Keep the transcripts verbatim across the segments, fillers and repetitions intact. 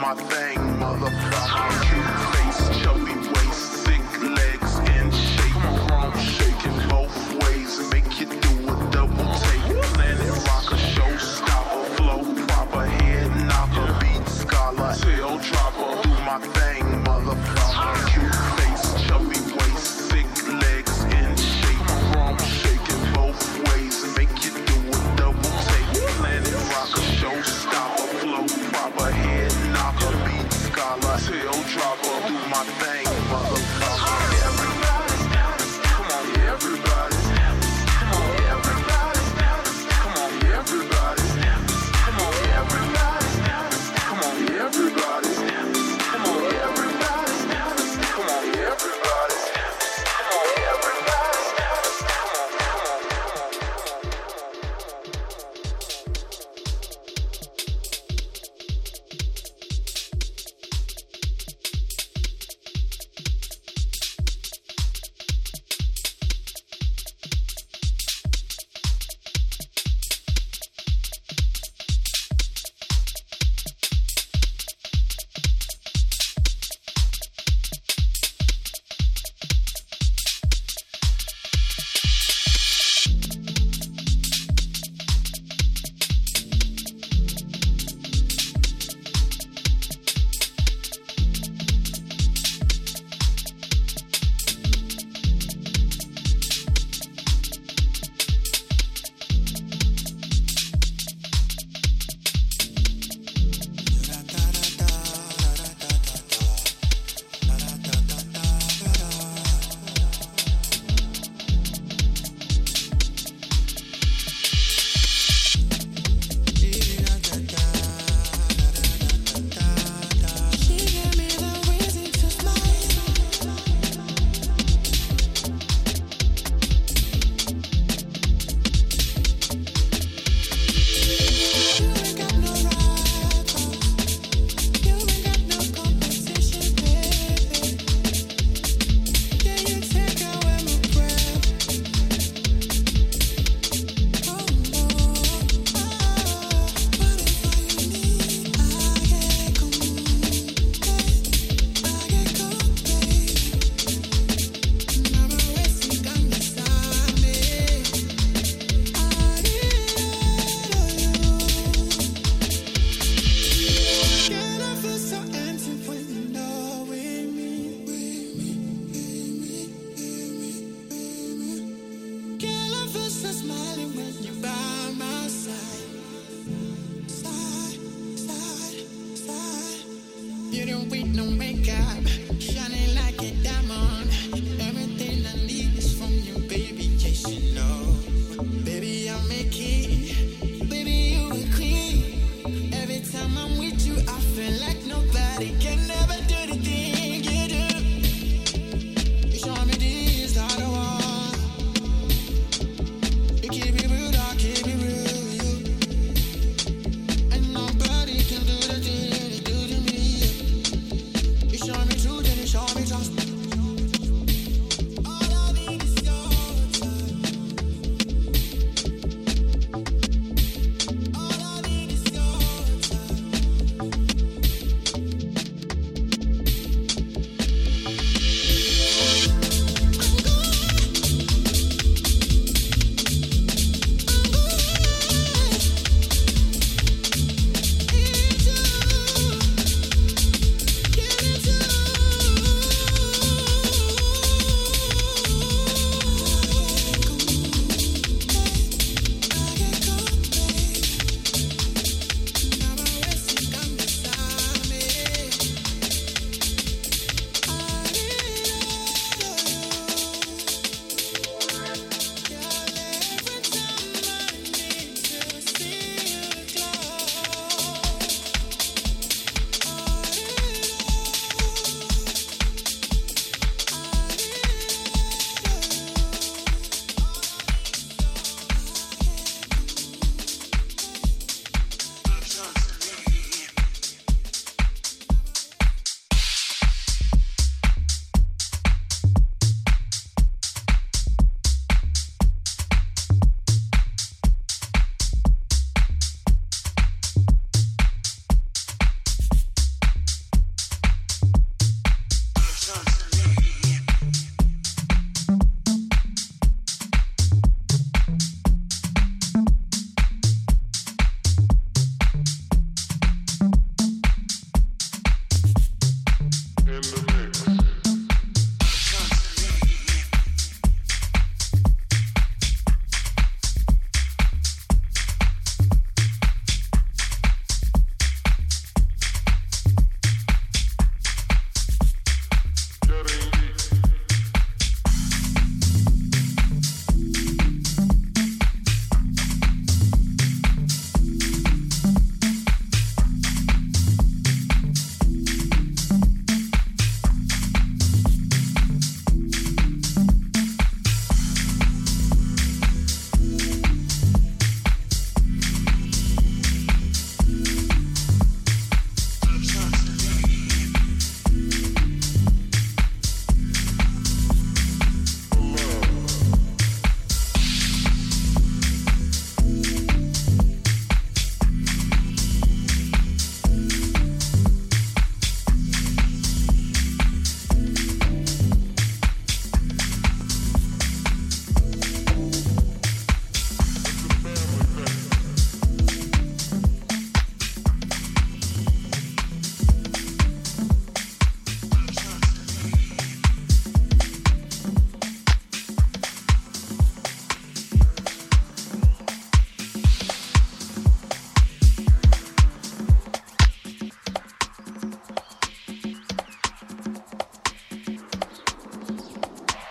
my thing, motherfucker. Cute face, chubby waist, thick legs in shape. Chrome shaking both ways and make you do a double take. Planet rocker, showstopper, flow proper, head knocker, beat scholar, tail dropper. Do my thing, motherfucker. Cute face, chubby waist, thick legs in shape. Chrome shaking both ways and make you do a double take. Planet rocker, showstopper, flow proper, head knocker, beat scholar, tail dropper.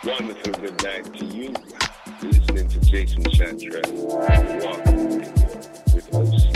Wonderful good night to you. Listening to Jason Chantrell. Walking with O C.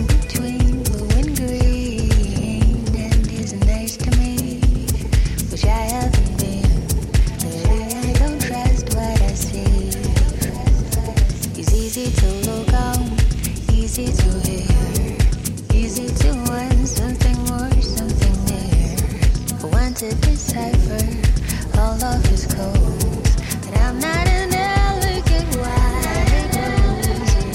between blue and green, and isn't nice to me, which I haven't been. Lately I don't trust what I see. It's easy to look on, easy to hear, easy to want something more, something near. I want to decipher all of his codes, but I'm not an elegant white rose.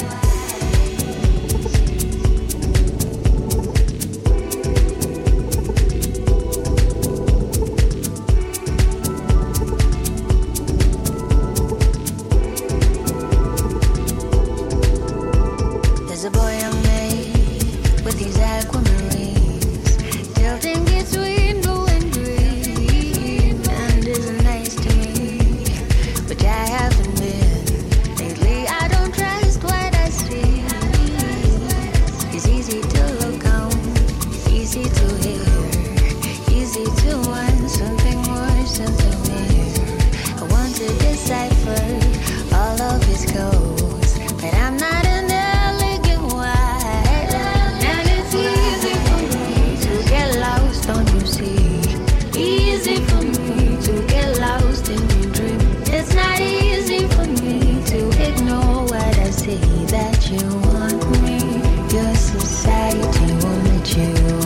There's a boy I made with these aquamarines, tilting between blue and green, and isn't nice to me, which I haven't been. Lately I don't trust what I see. It's easy to look on, easy to hear, easy to want something more, something near. I want to decipher all of his codes, but I'm not an elegant white. And it's easy for me to get lost, don't you see? Easy for me to get lost in your dream. It's not easy for me to ignore what I see. That you want me, your society won't let you.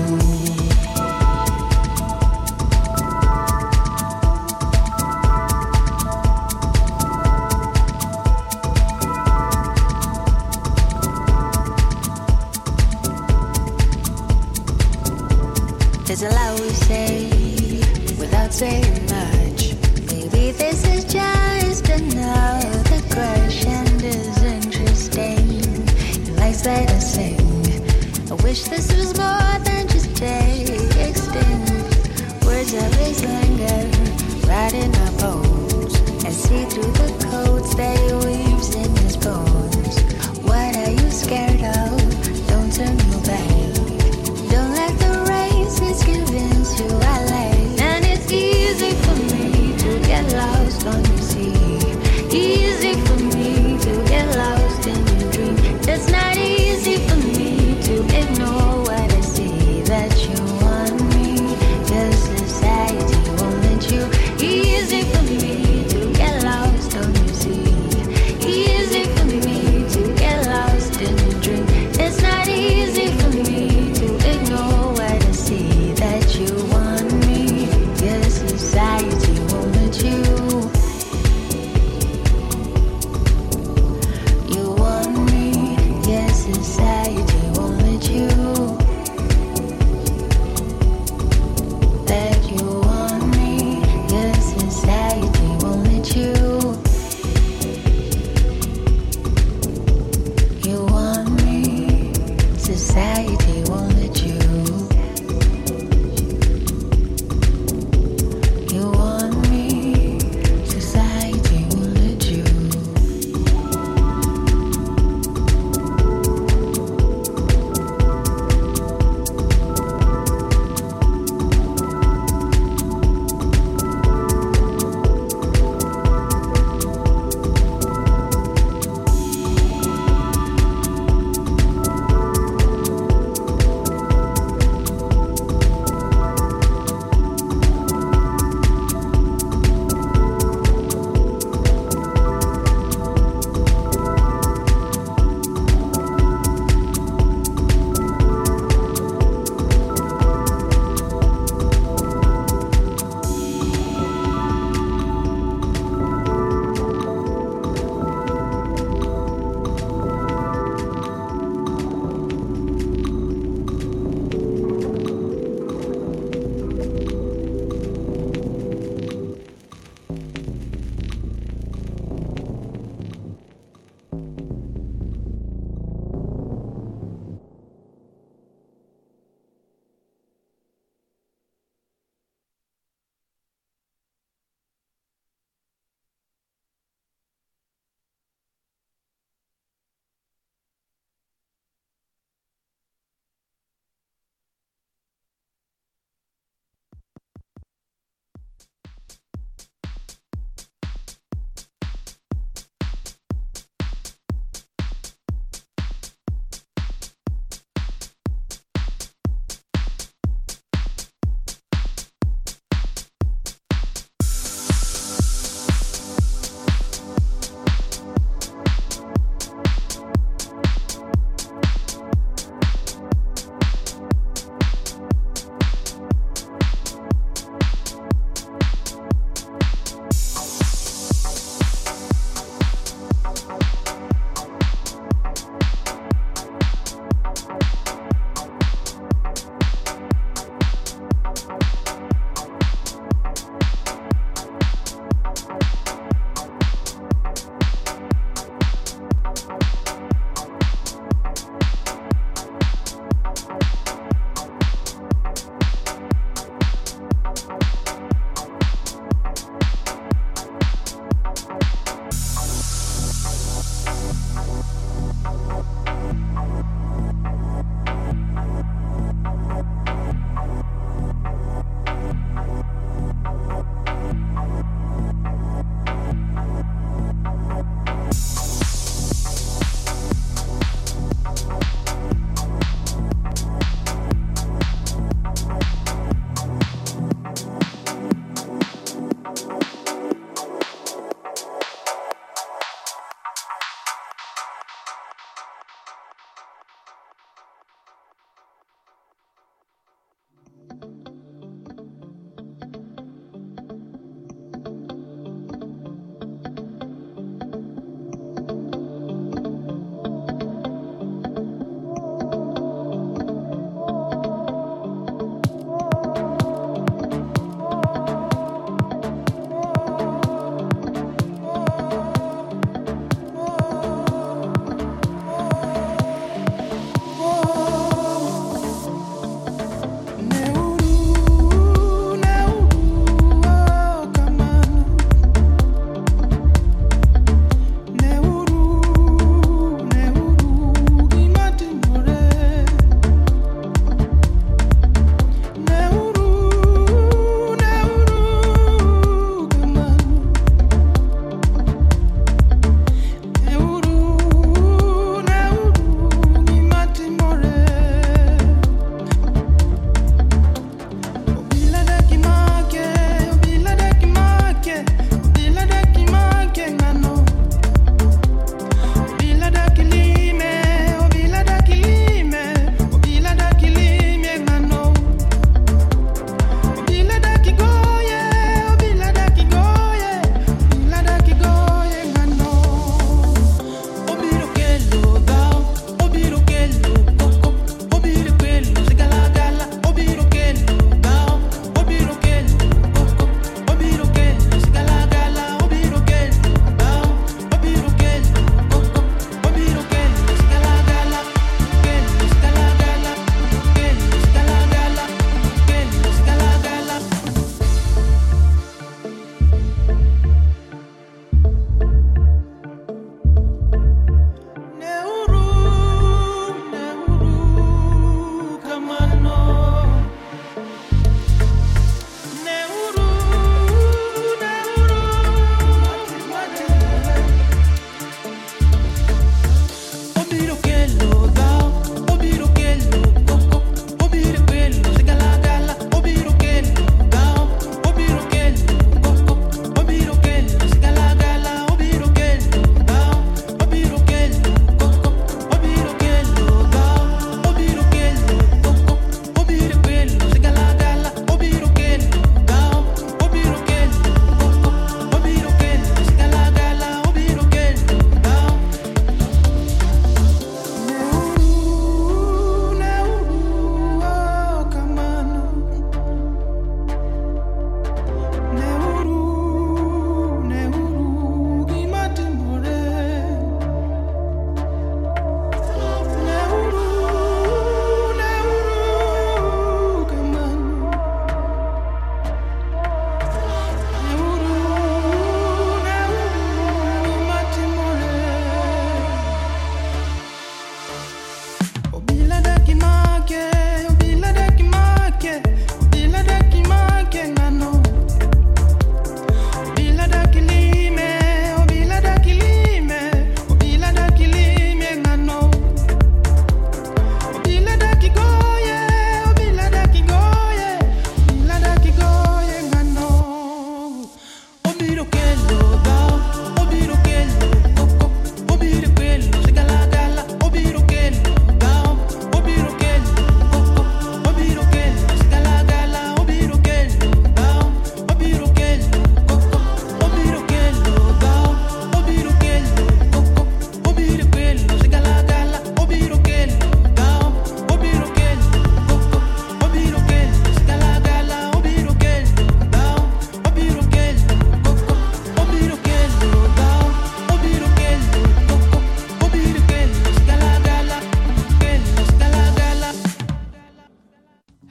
There's a lot we say without saying much. Maybe this is just another crush, and is interesting. He likes that I sing. I wish this was more than just texting. Words of his linger, writing our bones. I see through the codes that he weaves in his bones. What are you scared of? Don't turn your back. Don't let the races convince you I like. And it's easy for me to get lost on your sea. Easy for me to get lost in your dream. It's not easy for me to ignore what I see. That you want me, your society won't let you. Easy for me to get lost on your sea.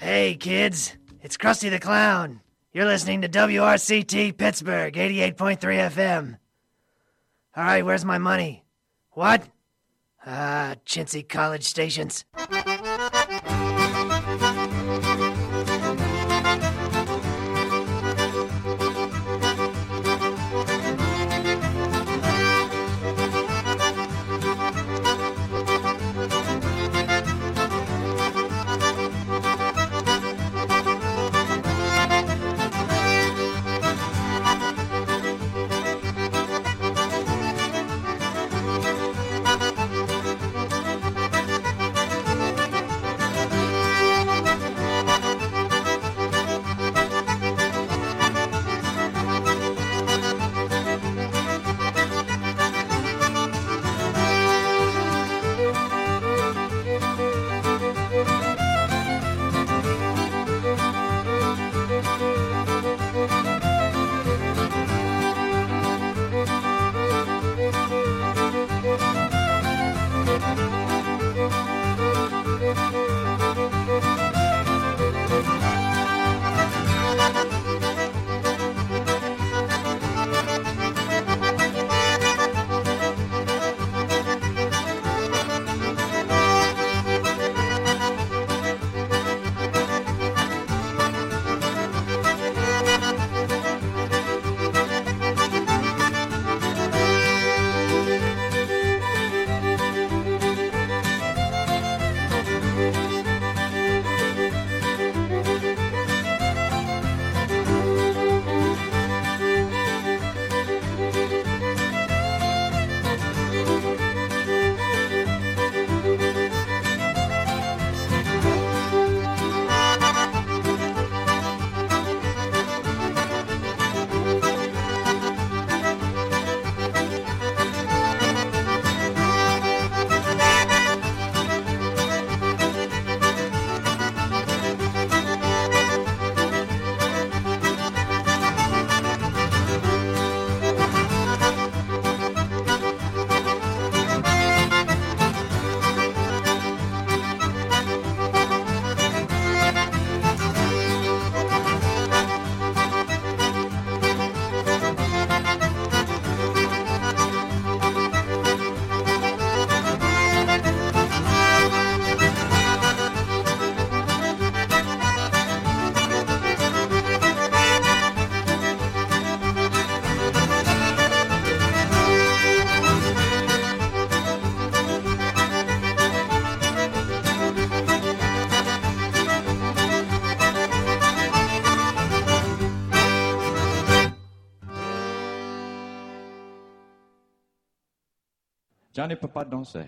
Hey, kids. It's Krusty the Clown. You're listening to W R C T Pittsburgh, eighty-eight point three F M. All right, where's my money? What? Ah, chintzy college stations. Johnny peut pas danser.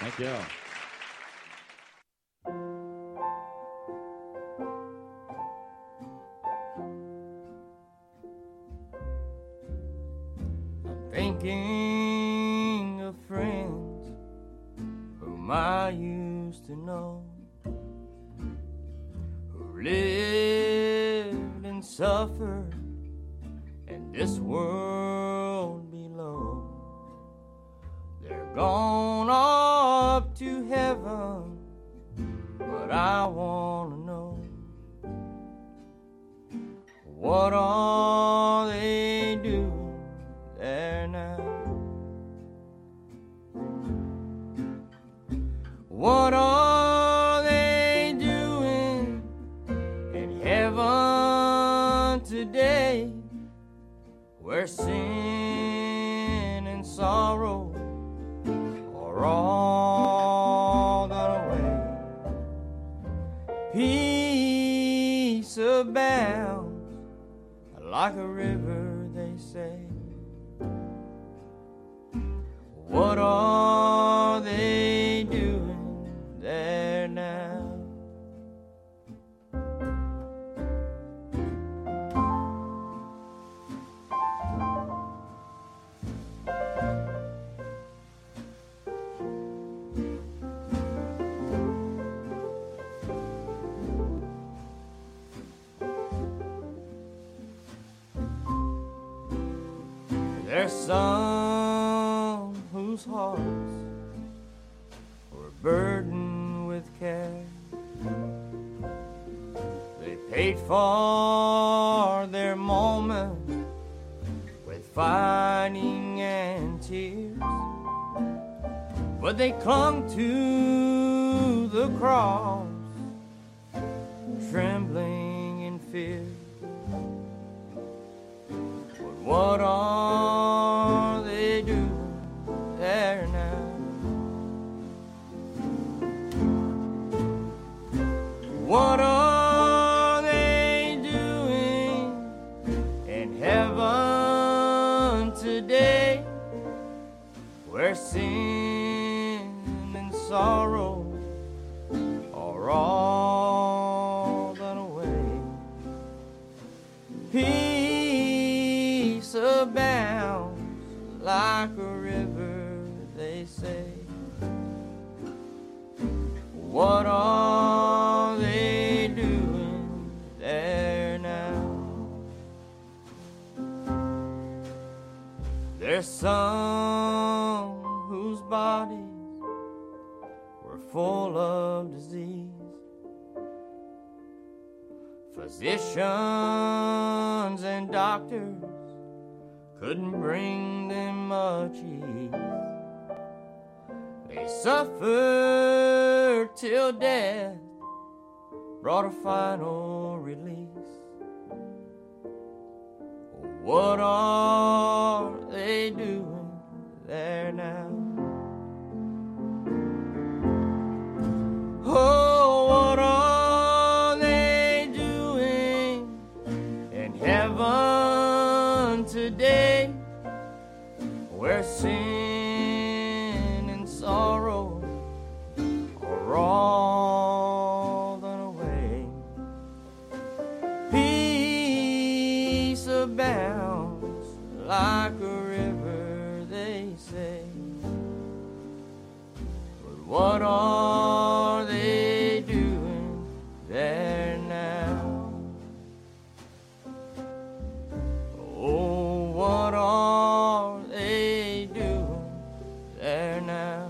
Thank you. Thinking of friends whom I used to know, who lived and suffered in this world below. They're gone up to heaven, but I want to know, what are they doing there now? What are they doing in heaven today, where sin and sorrow are all gone away? Peace abounds like a river, they say. What are they doing there now? There's some whose hearts were burdened with care. They paid for their moment with fighting and tears, but they clung to the cross, trembling in fear. But what are they doing there now? What are they doing in heaven today, where sin and sorrow are all done away? Peace abounds like a river, they say. What are they doing there now? There's some whose bodies were full of disease. Physicians and doctors couldn't bring them much ease. They suffered till death brought a final release. What are they doing there now? Oh, what are they doing in heaven today, where sin and sorrow are all done away? Peace abounds like a river, they say. But what are they doing there now? Oh, what are they doing there now?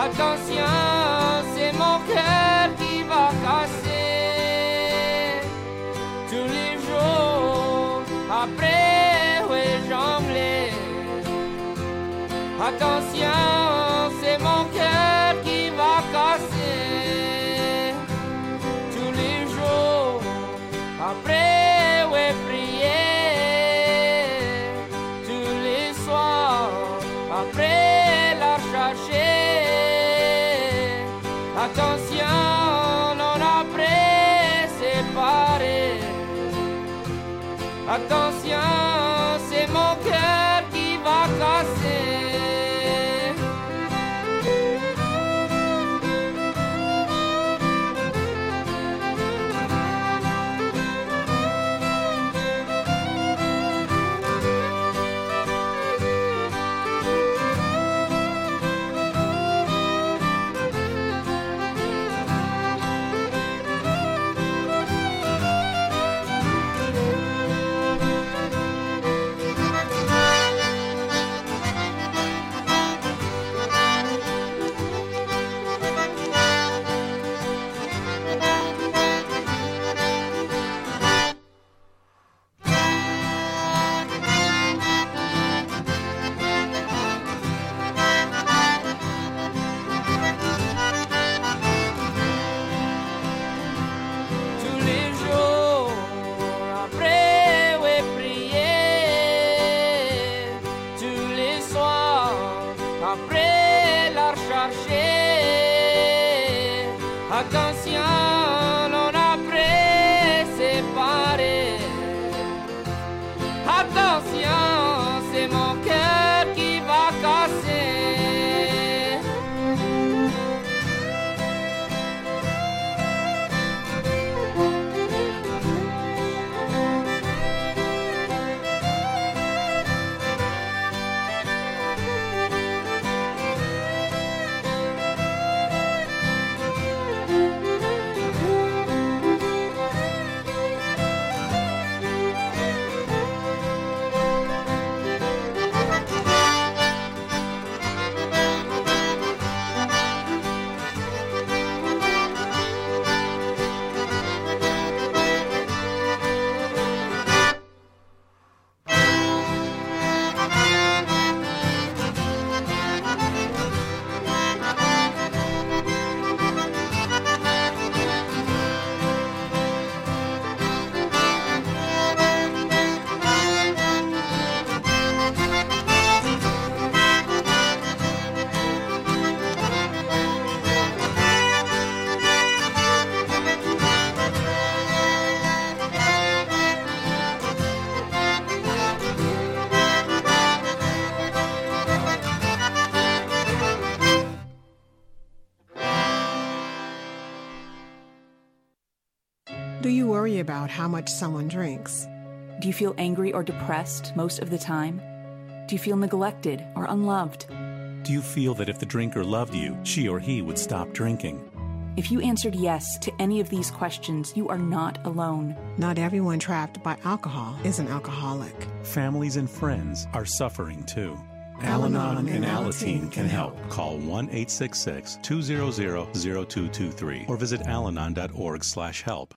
Attention, c'est mon cœur qui va casser. Tous les jours, après, oui, jongler. Attention, c'est mon cœur qui va casser. Tous les jours, après, oui, prier. Tous les soirs, après, la chercher. Attention, non après séparé. Attention, c'est mon cœur qui va casser. Attention, non après séparé. Attention, c'est mon cœur qui va casser. Do you worry about how much someone drinks? Do you feel angry or depressed most of the time? Do you feel neglected or unloved? Do you feel that if the drinker loved you, she or he would stop drinking? If you answered yes to any of these questions, you are not alone. Not everyone trapped by alcohol is an alcoholic. Families and friends are suffering too. Al-Anon and Alateen can help. Call one eight six six, two zero zero, zero two two three or visit alanon dot org slash help.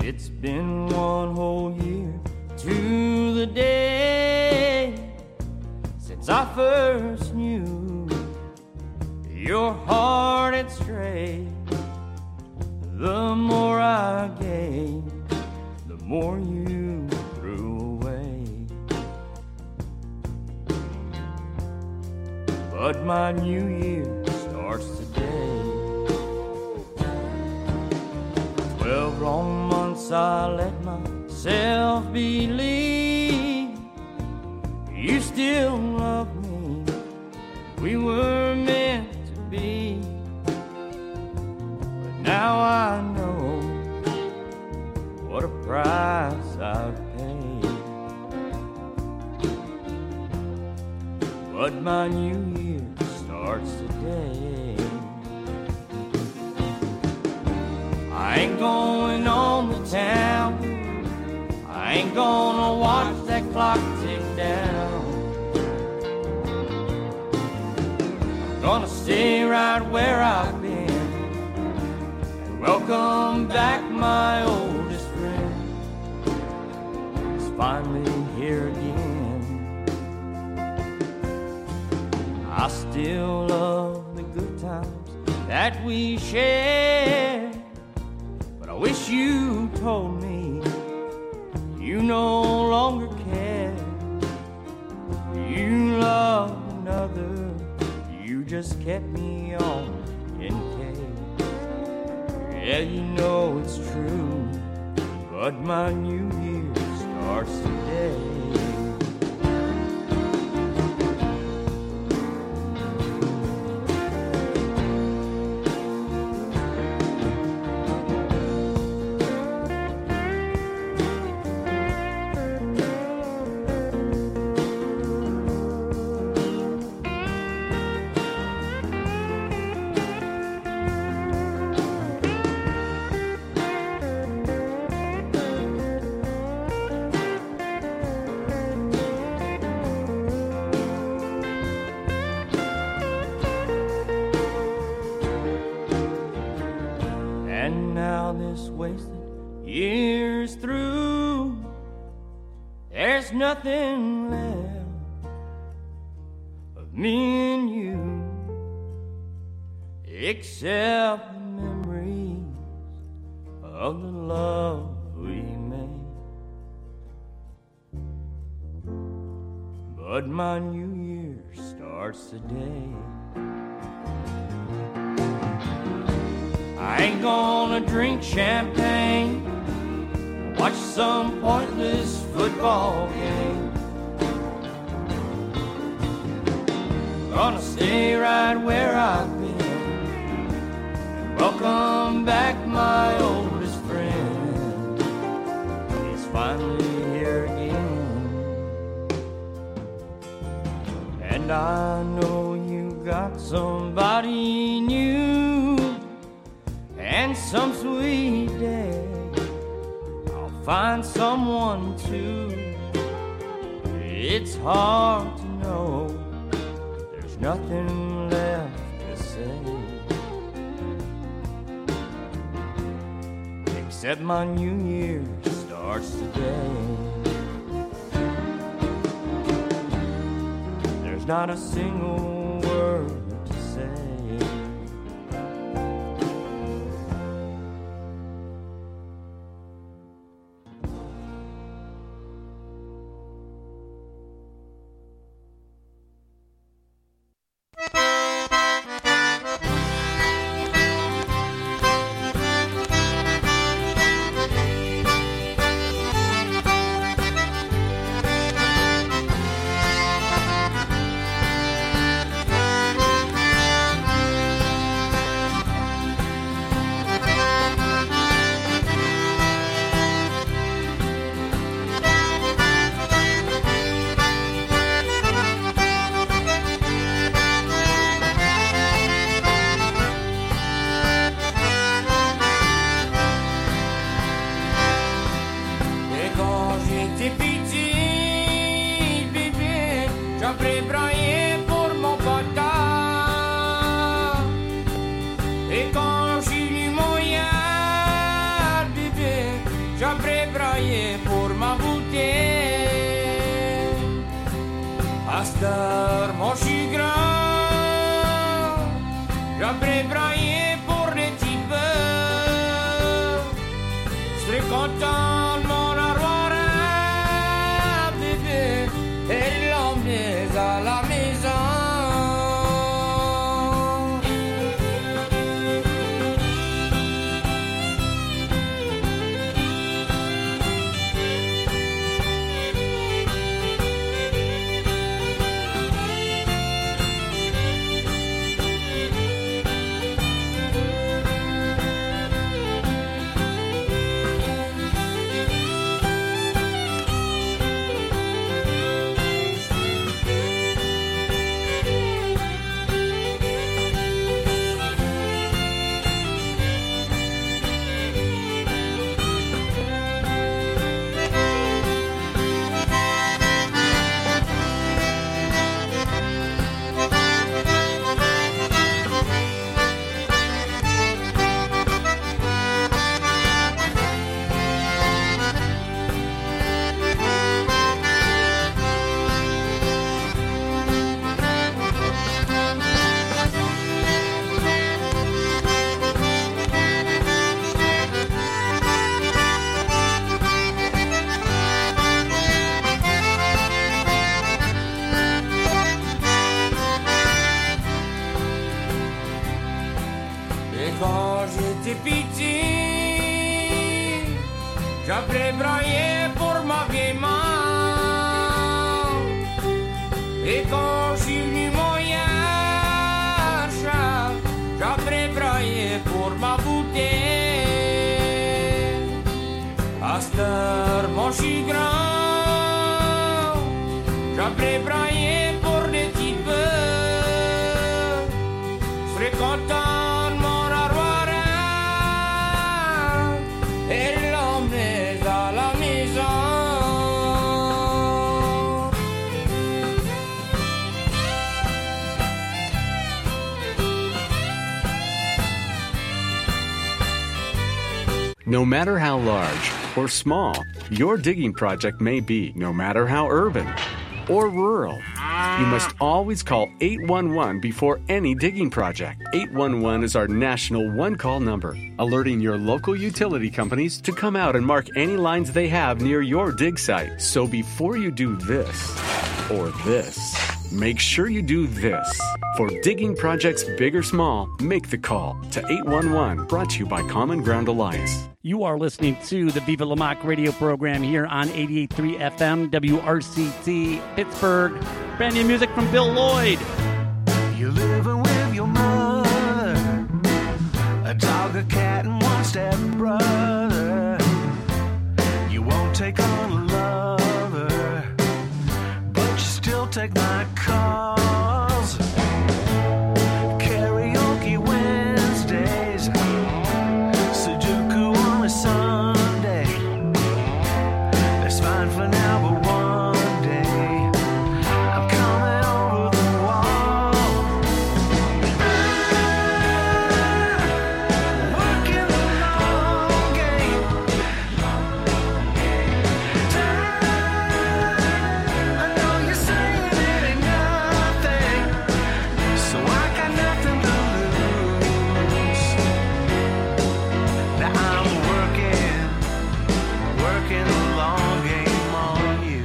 It's been one whole year to the day since I first knew your heart had strayed. The more I gave, the more you threw away. But my new year starts today. Twelve long months I let myself believe you still love me. We were meant to be. But now I know what a price I've paid. But my new year starts today. I ain't going on the town. I ain't gonna watch that clock tick down. I'm gonna stay right where I've been and welcome back my oldest friend. He's finally here again. I still love the good times that we shared. I wish you told me you no longer care. You love another, you just kept me on in case. Yeah, you know it's true, but my new year starts today. Years through, there's nothing left of me and you except the memories of the love we made. But my new year starts today. I ain't gonna drink champagne, watch some pointless football game. Gonna stay right where I've been and welcome back my oldest friend. He's finally here again. And I know you got somebody new, and some sweet day I'll find someone too. It's hard to know, there's nothing left to say, except my new year starts today. There's not a single word to say. brailler pour m'abouter. À cette heure, mon chagrin, j'aimerais brailler pour les types. Je serais content de mon avoir un bébé et l'emmener à la maison. J'avais braillé pour ma vieille main. Et quand j'ai eu moyen, j'avais braillé pour ma bouteille. À cette heure, mon chagrin, j'avais braillé pour les types. Je serais content de m'en avoir un et l'emmener à la maison. No matter how large or small your digging project may be, no matter how urban or rural, you must always call eight one one before any digging project. eight one one is our national one-call number, alerting your local utility companies to come out and mark any lines they have near your dig site. So before you do this or this, make sure you do this. For digging projects big or small, make the call to eight one one, brought to you by Common Ground Alliance. You are listening to the Viva La Moque radio program here on eighty-eight point three F M, W R C T, Pittsburgh. Brand new music from Bill Lloyd. You're living with your mother, a dog, a cat, and one step brother. You won't take on a lover, but you still take my calls. Karaoke Wednesdays, Sudoku on a Sunday. That's fine for now, but one day I'm coming over the wall. Working the long game. I know you're saying it ain't nothing, so I got nothing to lose. Now I'm working, working the long game on you.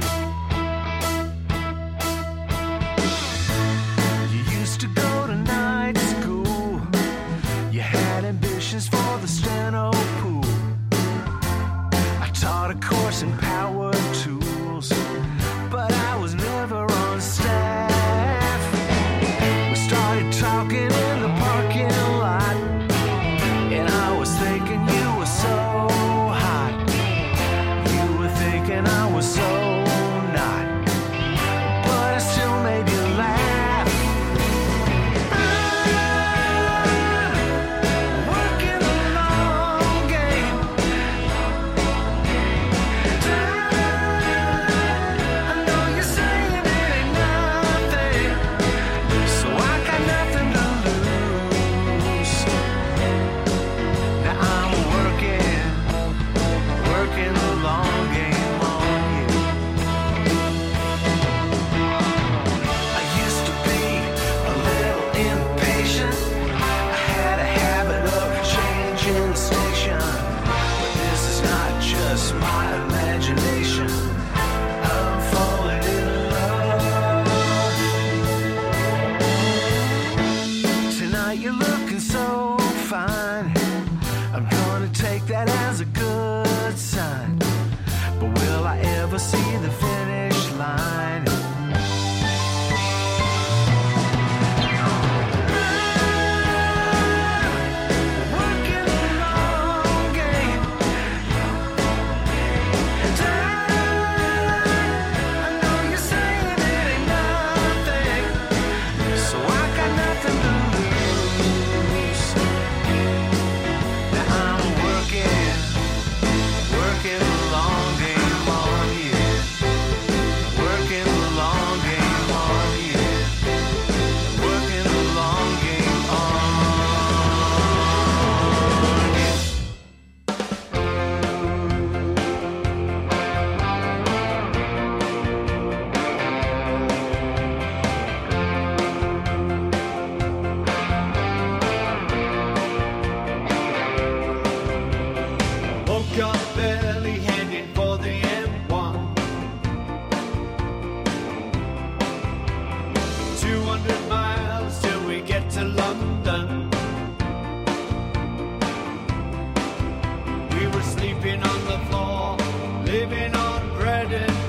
You used to go to night school. You had ambitions for the steno pool. I taught a course in power tools, but I was never on staff. We started talking in the parking lot, and I was thinking you were so hot. You were thinking I was so not, but I still made you laugh. Working the long game. Time good sign. But will I ever see the finish line? Working the long game. Time, I know you're saying it ain't nothing, so I got nothing to lose. Now I'm working, working the long game on you. Working the long game on you. Working the long game on you. Woke up early heading for the M one. two hundred miles till we get to London. We were sleeping on the floor, living on bread and